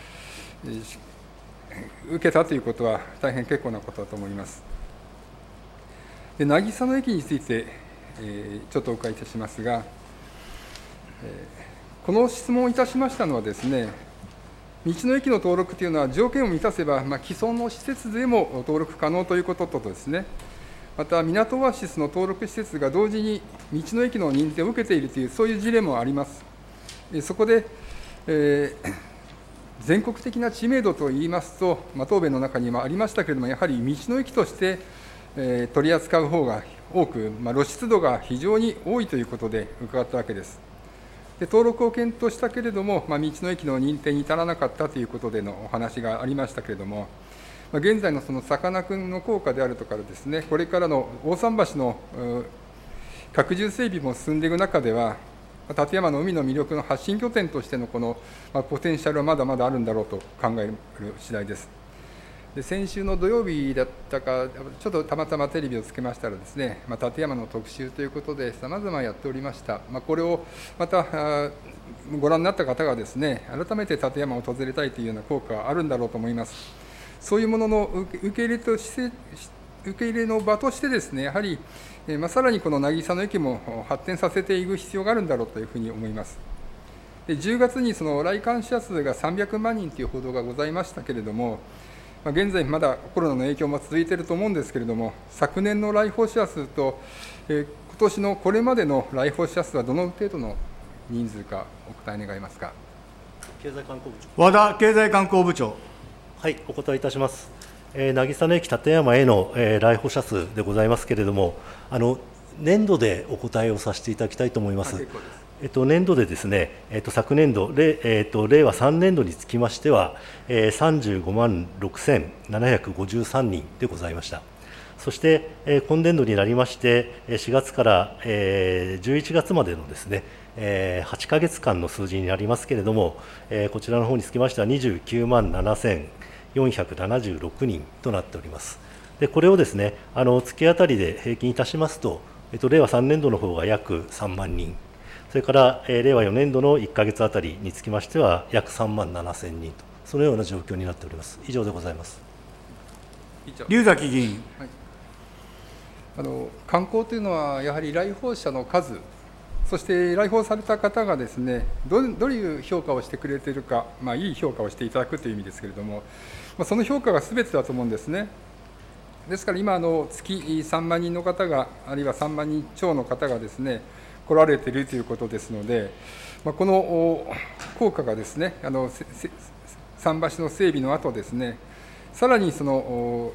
受けたということは、大変結構なことだと思います。で、渚の駅について、えー、ちょっとお伺いいたしますが、えー、この質問をいたしましたのはですね、道の駅の登録というのは、条件を満たせば、まあ、既存の施設でも登録可能ということとですね、また、港オアシスの登録施設が同時に道の駅の認定を受けているという、そういう事例もあります。そこで、えー、全国的な知名度といいますと、まあ、答弁の中にもありましたけれども、やはり道の駅として、えー、取り扱う方が多く、まあ、露出度が非常に多いということで伺ったわけです。で、登録を検討したけれども、まあ、道の駅の認定に至らなかったということでのお話がありましたけれども、まあ、現在のそのさかなクンの効果であるとかですね、これからの大桟橋の拡充整備も進んでいく中では、館山の海の魅力の発信拠点としてのこの、まあ、ポテンシャルはまだまだあるんだろうと考える次第です。で、先週の土曜日だったか、ちょっとたまたまテレビをつけましたらですね、まあ、館山の特集ということで、さまざまやっておりました。まあ、これをまたご覧になった方がですね、改めて館山を訪れたいというような効果があるんだろうと思います。そういうものの受け入れとして受け入れの場としてですね、やはり、まあ、さらにこの渚の駅も発展させていく必要があるんだろうというふうに思います。で、じゅうがつにその来館者数がさんびゃくまんにんという報道がございましたけれども、まあ、現在、まだコロナの影響も続いていると思うんですけれども、昨年の来訪者数と、えー、今年のこれまでの来訪者数はどの程度の人数か、お答え願いますか。 経済観光部長。 和田経済観光部長。 はい、お答えいたします。えー、渚の駅館山への、えー、来訪者数でございますけれども、あの年度でお答えをさせていただきたいと思います。えっと、年度でですね、えっと、昨年度、えっと、令和さんねん度につきましては、えー、さんじゅうごまんろくせんななひゃくごじゅうさんにんでございました。そして、えー、今年度になりまして、しがつから、えー、じゅういちがつまでのですね、えー、はちかげつかんの数字になりますけれども、えー、こちらの方につきましてはにじゅうきゅうまんななせんよんひゃくななじゅうろくにんとなっております。で、これをですね、あの月当たりで平均いたしますと、えっと、令和さんねん度の方が約さんまんにん、それから、えー、令和よねん度のいっかげつあたりにつきましては、約さんまんななせんにんと、そのような状況になっております。以上でございます。 龍崎議員。 はい、あの観光というのは、やはり来訪者の数、そして来訪された方がですね、どどういう評価をしてくれているか、まあ、いい評価をしていただくという意味ですけれども、まあ、その評価がすべてだと思うんですね。ですから今、あの月さんまんにんの方が、あるいはさんまんにん超の方がですね、来られているということですので、まあ、この効果がですね、あの桟橋の整備の後ですね、さらにその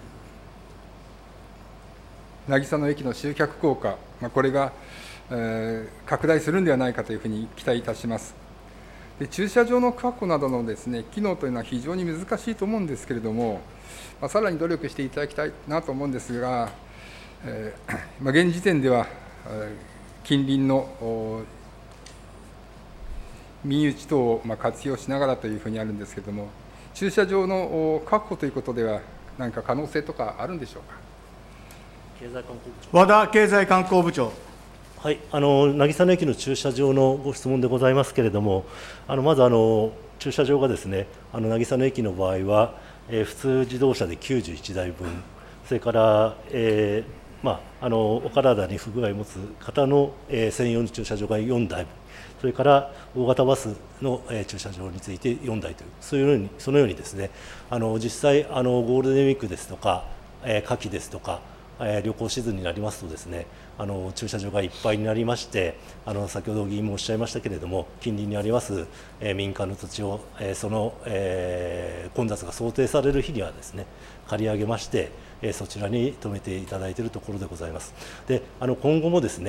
渚の駅の集客効果、まあ、これが、えー、拡大するんではないかというふうに期待いたします。で、駐車場の確保などのですね、機能というのは非常に難しいと思うんですけれども、まあ、さらに努力していただきたいなと思うんですが、えーまあ、現時点では、近隣の民有地等をまあ活用しながらというふうにあるんですけれども、駐車場の確保ということでは、何か可能性とかあるんでしょうか。 経済観光部長。 和田経済観光部長。 はい、あの渚の駅の駐車場のご質問でございますけれども、あのまずあの駐車場がですね、あの渚の駅の場合は、えー、普通自動車できゅうじゅういちだいぶん、それから、えーまあ、あのお体に不具合を持つ方の、えー、専用の駐車場がよんだい、それから大型バスの、えー、駐車場についてよんだいという、そういうようにそのようにですね、あの実際あのゴールデンウィークですとか、えー、夏季ですとか、えー、旅行シーズンになりますとですね、あの駐車場がいっぱいになりまして、あの先ほど議員もおっしゃいましたけれども、近隣にあります、えー、民間の土地を、えー、その、えー、混雑が想定される日にはですね、借り上げまして、えー、そちらに止めていただいているところでございます。で、あの今後もですね、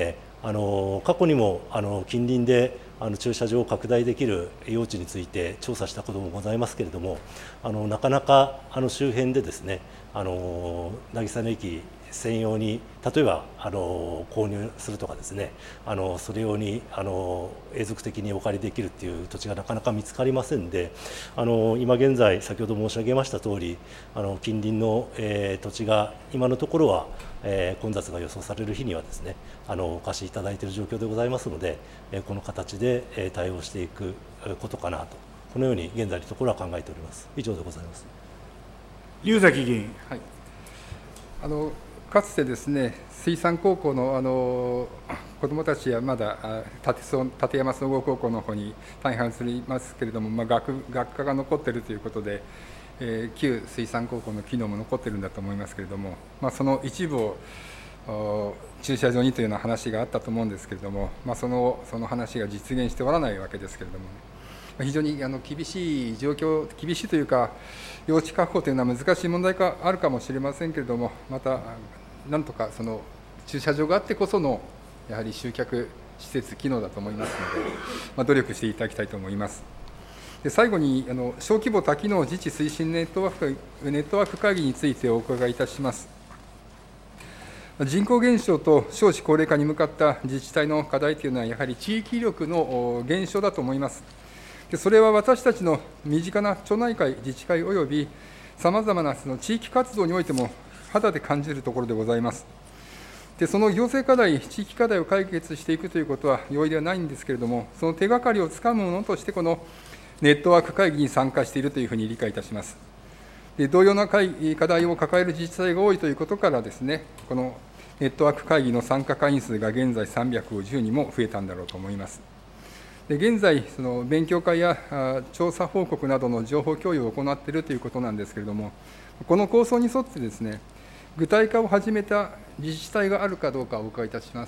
あの過去にもあの近隣であの駐車場を拡大できる用地について調査したこともございますけれども、あのなかなかあの周辺でですね、あの渚の駅専用に例えばあの購入するとかですね、あのそれ用にあの永続的にお借りできるっていう土地がなかなか見つかりませんで、あの今現在先ほど申し上げました通り、あの近隣の、えー、土地が今のところは、えー、混雑が予想される日にはですね、あのお貸しいただいている状況でございますので、えー、この形で、えー、対応していくことかなと、このように現在のところは考えております。以上でございます。 龍崎議員。 はい、あのかつてですね、水産高校のあの子どもたちはまだ立立山総合高校の方に大半すりますけれども、まあ、学学科が残っているということで、えー、旧水産高校の機能も残っているんだと思いますけれども、まあ、その一部を駐車場にというような話があったと思うんですけれども、まあ、そのその話が実現しておらないわけですけれども、非常にあの厳しい状況、厳しいというか、用地確保というのは難しい問題があるかもしれませんけれども、また、なんとかその駐車場があってこその、やはり集客施設機能だと思いますので、まあ、努力していただきたいと思います。で最後にあの、小規模多機能自治推進ネットワークネットワーク会議についてお伺いいたします。人口減少と少子高齢化に向かった自治体の課題というのは、やはり地域力の減少だと思います。それは私たちの身近な町内会、自治会およびさまざまなその地域活動においても肌で感じるところでございます。でその行政課題、地域課題を解決していくということは容易ではないんですけれども、その手がかりをつかむものとして、このネットワーク会議に参加しているというふうに理解いたします。で同様な課題を抱える自治体が多いということからですね、このネットワーク会議の参加会員数が現在さんびゃくごじゅうにんも増えたんだろうと思います。で現在、その勉強会や調査報告などの情報共有を行っているということなんですけれども、この構想に沿ってですね、具体化を始めた自治体があるかどうかお伺いいたします。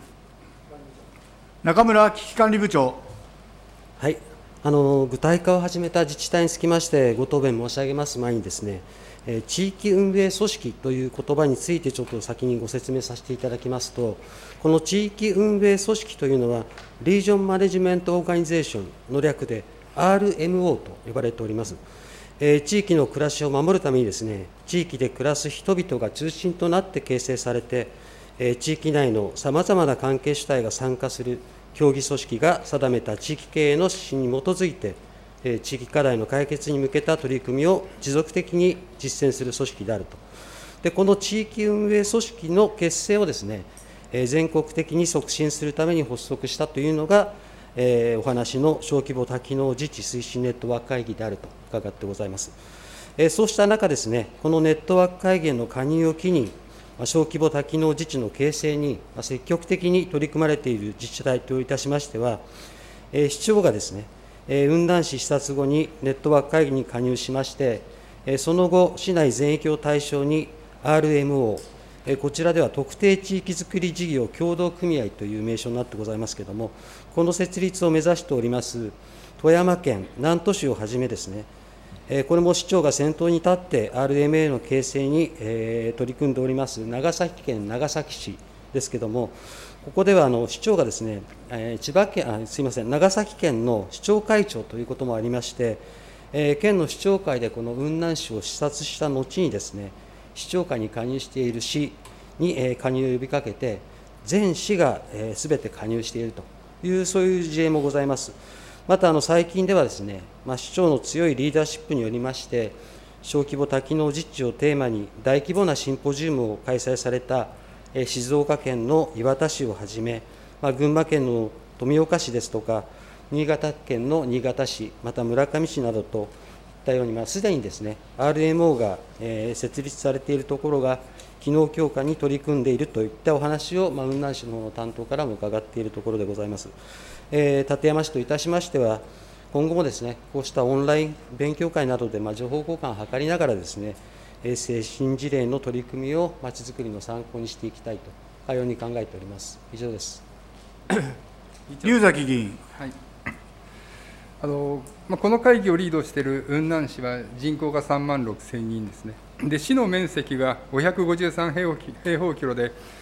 中村危機管理部長。 はい、あの具体化を始めた自治体につきまして、ご答弁申し上げます前にですね、地域運営組織という言葉についてちょっと先にご説明させていただきますと、この地域運営組織というのは、リージョンマネジメントオーガニゼーションの略で アールエムオー と呼ばれております。えー、地域の暮らしを守るためにですね、地域で暮らす人々が中心となって形成されて、えー、地域内のさまざまな関係主体が参加する協議組織が定めた地域経営の指針に基づいて、地域課題の解決に向けた取り組みを持続的に実践する組織であると。で、この地域運営組織の結成をですね、全国的に促進するために発足したというのが、えー、お話の小規模多機能自治推進ネットワーク会議であると伺ってございます。えー、そうした中ですね、このネットワーク会議への加入を機に、小規模多機能自治の形成に積極的に取り組まれている自治体といたしましては、えー、市長がですね、雲南市視察後にネットワーク会議に加入しまして、その後、市内全域を対象に アールエムオー、こちらでは特定地域づくり事業協同組合という名称になってございますけれども、この設立を目指しております富山県南砺市をはじめですね、これも市長が先頭に立って アールエムエー の形成に取り組んでおります長崎県長崎市ですけれども、ここではあの市長がですね、千葉県あ、すみません、長崎県の市長会長ということもありまして、えー、県の市長会でこの雲南市を視察した後にですね、市長会に加入している市に、えー、加入を呼びかけて、全市がすべ、えー、て加入しているという、そういう事例もございます。またあの最近ではですね、まあ、市長の強いリーダーシップによりまして、小規模多機能自治をテーマに大規模なシンポジウムを開催された静岡県の磐田市をはじめ、まあ、群馬県の富岡市ですとか、新潟県の新潟市、また村上市などといったように、まあ、すでにですね、アールエムオー が、えー、設立されているところが、機能強化に取り組んでいるといったお話を、まあ、雲南市の担当からも伺っているところでございます。えー、館山市といたしましては、今後もですね、こうしたオンライン勉強会などで、まあ、情報交換を図りながらですね、精神事例の取り組みをまちづくりの参考にしていきたいと、かように考えております。以上です。 龍崎議員。 はい、あのまあ、この会議をリードしている雲南市は人口がさんまんろくせんにんですね。で、市の面積がごひゃくごじゅうさん平方キロで、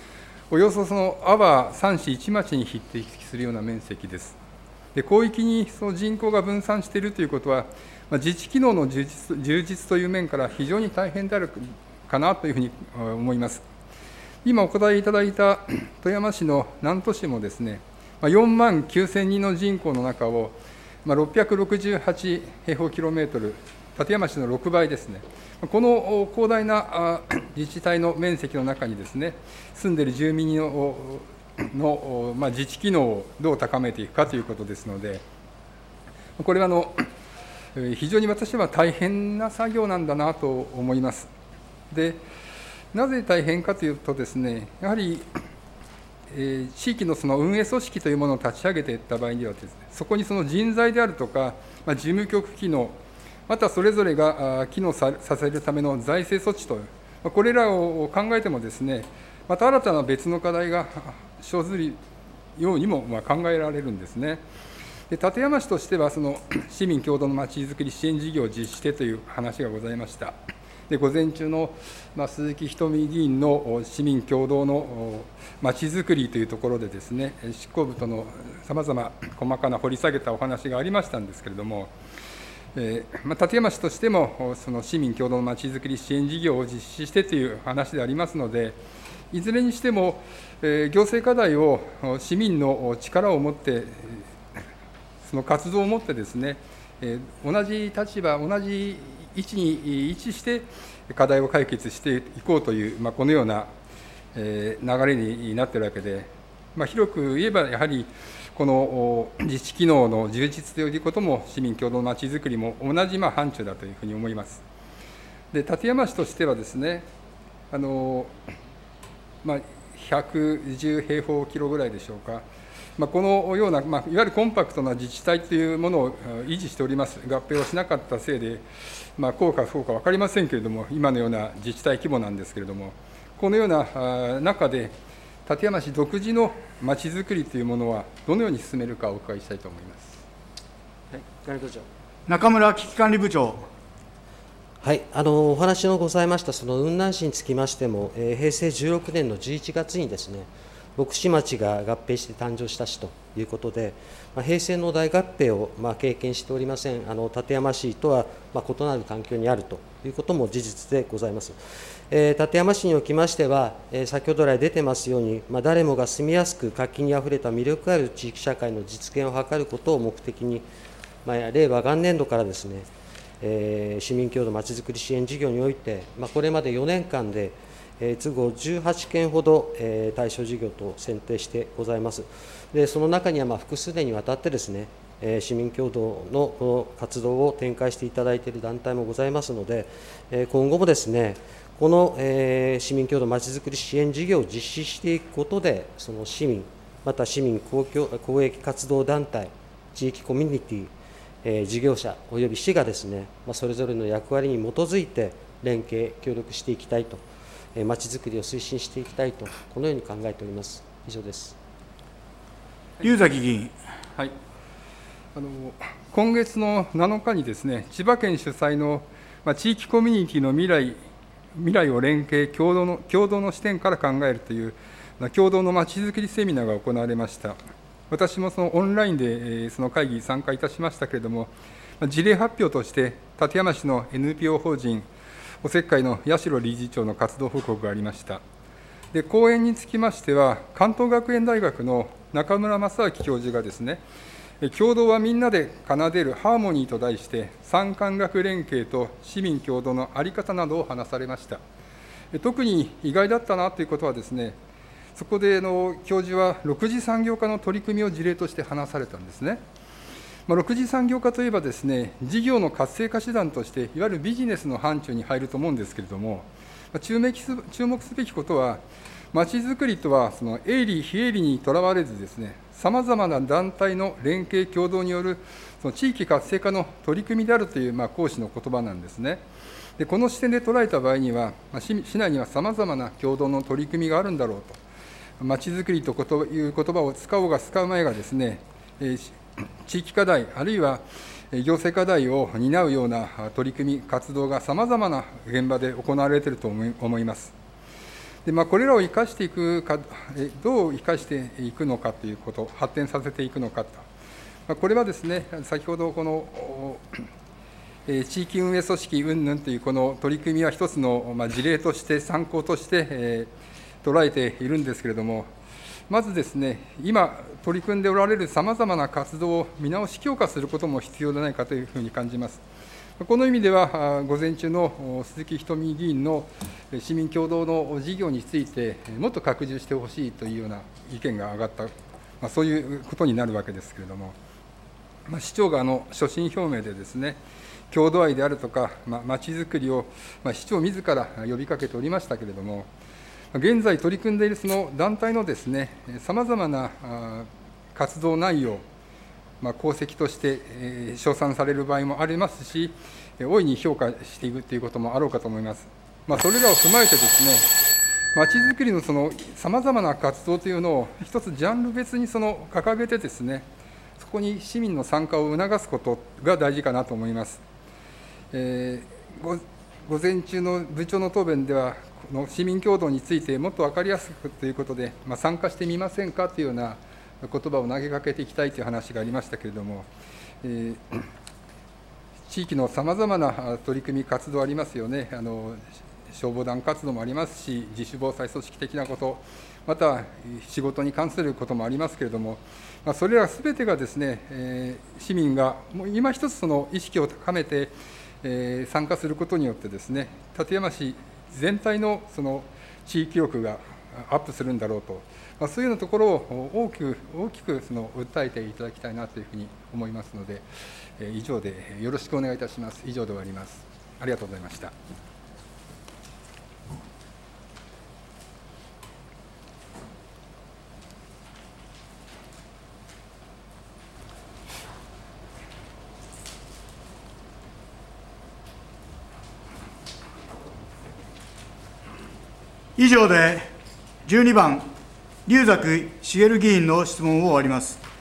およそその阿波三市一町に匹敵するような面積です。で広域にその人口が分散しているということは、まあ、自治機能の充実、充実という面から非常に大変であるかなというふうに思います。今お答えいただいた富山市の南砺市もですね、よんまんきゅうせんにんの人口の中をろっぴゃくろくじゅうはち平方キロメートル、館山市のろくばいですね、この広大な自治体の面積の中にですね、住んでいる住民のの、まあ、自治機能をどう高めていくかということですので、これはあの非常に私は大変な作業なんだなと思います。で、なぜ大変かというとですね、やはり、えー、地域のその運営組織というものを立ち上げていった場合にはですね、そこにその人材であるとか、まあ、事務局機能、またそれぞれが機能させるための財政措置と、これらを考えてもですね、また新たな別の課題が生ずるようにも考えられるんですね。で館山市としては、その市民共同のまちづくり支援事業を実施してという話がございました。で午前中の、まあ、鈴木仁美議員の市民共同のまちづくりというところでですね、執行部とのさまざま細かな掘り下げたお話がありましたんですけれども、えーまあ、館山市としても、その市民共同のまちづくり支援事業を実施してという話でありますので、いずれにしても、えー、行政課題を市民の力を持って、その活動を持ってですね、えー、同じ立場、同じ位置に位置して課題を解決していこうという、まあ、このような、えー、流れになっているわけで、まあ、広く言えば、やはりこの自治機能の充実ということも、市民共同のまちづくりも同じまあ範疇だというふうに思います。で館山市としてはですね、あのまあ、ひゃくじゅう平方キロぐらいでしょうか、まあ、このような、まあ、いわゆるコンパクトな自治体というものを維持しております。合併をしなかったせいで、まあ、効果不効果分かりませんけれども、今のような自治体規模なんですけれども、このような中で、館山市独自のまちづくりというものは、どのように進めるかお伺いしたいと思います。 はい、管理部長。 中村危機管理部長。 はい、あのお話のございましたその雲南市につきましても、えー、平成じゅうろくねんのじゅういちがつにですね、牧師町が合併して誕生した市ということで、まあ、平成の大合併をまあ経験しておりません、あの館山市とはまあ異なる環境にあるということも事実でございます。えー、館山市におきましては、えー、先ほど来出てますように、まあ、誰もが住みやすく活気にあふれた魅力ある地域社会の実現を図ることを目的に、まあ、令和元年度からですね、えー、市民共同まちづくり支援事業において、まあ、これまでよねんかんで、えー、都合じゅうはちけんほど、えー、対象事業と選定してございます。でその中にはまあ複数年にわたってですね、えー、市民共同のこの活動を展開していただいている団体もございますので、えー、今後もですね、この、えー、市民共同まちづくり支援事業を実施していくことで、その市民、また市民公共公益活動団体、地域コミュニティ、えー、事業者および市がですね、まあ、それぞれの役割に基づいて連携、協力していきたいと、えー、まちづくりを推進していきたいと、このように考えております。以上です。 龍崎議員。 はい、あの今月のなのかにですね、千葉県主催の、まあ、地域コミュニティの未来未来を連携共同の、共同の視点から考えるという、共同のまちづくりセミナーが行われました。私もそのオンラインでその会議に参加いたしましたけれども、事例発表として、館山市の エヌピーオー 法人おせっかいの八代理事長の活動報告がありました。で講演につきましては、関東学園大学の中村正明教授がですね、共同はみんなで奏でるハーモニーと題して、産官学連携と市民共同の在り方などを話されました。特に意外だったなということはですね、そこでの教授は、ろく次産業化の取り組みを事例として話されたんですね。まあ、ろく次産業化といえばですね、事業の活性化手段として、いわゆるビジネスの範疇に入ると思うんですけれども、注目す注目すべきことは、まちづくりとは、その営利、非営利にとらわれずですね、さまざまな団体の連携共同によるその地域活性化の取り組みであるという、まあ、講師の言葉なんですね。でこの視点で捉えた場合には、まあ、市内にはさまざまな共同の取り組みがあるんだろうと、まちづくりという言葉を使おうが使うまいがですね、えー、地域課題、あるいは行政課題を担うような取り組み、活動がさまざまな現場で行われていると思います。 でまあ、これらを生かしていくか、どう生かしていくのかということ、発展させていくのかと、まあ、これはですね、先ほどこの地域運営組織云々というこの取り組みは一つの事例として、参考として捉えているんですけれども、まずですね、今、取り組んでおられるさまざまな活動を見直し強化することも必要ではないかというふうに感じます。この意味では、午前中の鈴木仁美議員の市民共同の事業について、もっと拡充してほしいというような意見が上がった、まあ、そういうことになるわけですけれども、まあ、市長があの所信表明でですね、郷土愛であるとか、まちづくりを、まあ、市長みずから呼びかけておりましたけれども、現在取り組んでいるその団体のですね、さまざまな活動内容、まあ、功績として、えー、称賛される場合もありますし、大いに評価していくということもあろうかと思います。まあ、それらを踏まえてですね、まちづくりのさまざまな活動というのを、一つジャンル別にその掲げてですね、そこに市民の参加を促すことが大事かなと思います。えー、ご午前中の部長の答弁では、この市民共同についてもっと分かりやすくということで、まあ、参加してみませんかというような言葉を投げかけていきたいという話がありましたけれども、えー、地域のさまざまな取り組み、活動ありますよね。あの消防団活動もありますし、自主防災組織的なこと、また仕事に関することもありますけれども、まあ、それらすべてがですね、えー、市民がもう今一つその意識を高めて、えー、参加することによってですね、館山市全体のその地域力がアップするんだろうと、まあ、そういうようなところを大きく大きくその訴えていただきたいなというふうに思いますので、えー、以上でよろしくお願いいたします。以上で終わります。ありがとうございました。 以上でじゅうにばん、龍崎茂議員の質問を終わります。